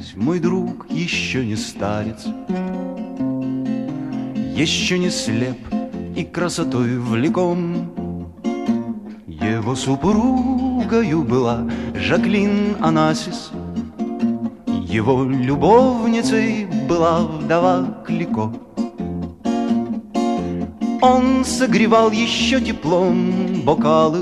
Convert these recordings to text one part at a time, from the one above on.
князь, мой друг, еще не старец, еще не слеп и красотой влеком. Его супругою была Жаклин Анасис, его любовницей была вдова Клико. Он согревал еще теплом бокалы,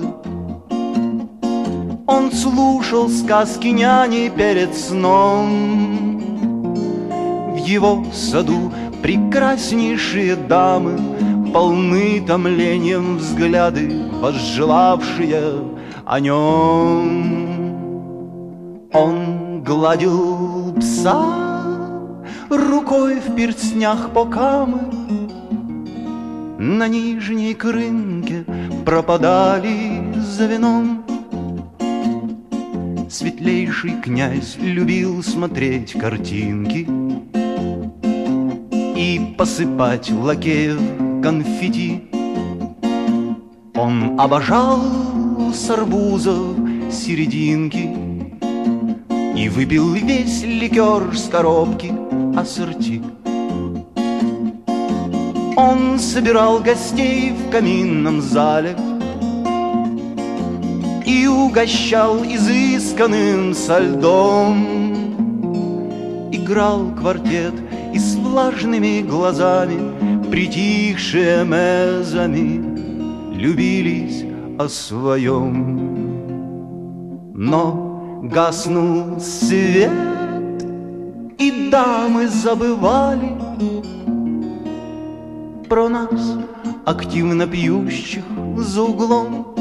он слушал сказки няни перед сном. В его саду прекраснейшие дамы, полны томлением взгляды, возжелавшие о нем. Он гладил пса рукой в перстнях по камы, на нижней крынке пропадали за вином. Светлейший князь любил смотреть картинки и посыпать лакеев конфетти. Он обожал с арбузов серединки и выпил весь ликер с коробки ассорти. Он собирал гостей в каминном зале и угощал изысканным со льдом. Играл квартет и с влажными глазами притихшие мезами любились о своем. Но гаснул свет, и дамы забывали про нас, активно пьющих за углом.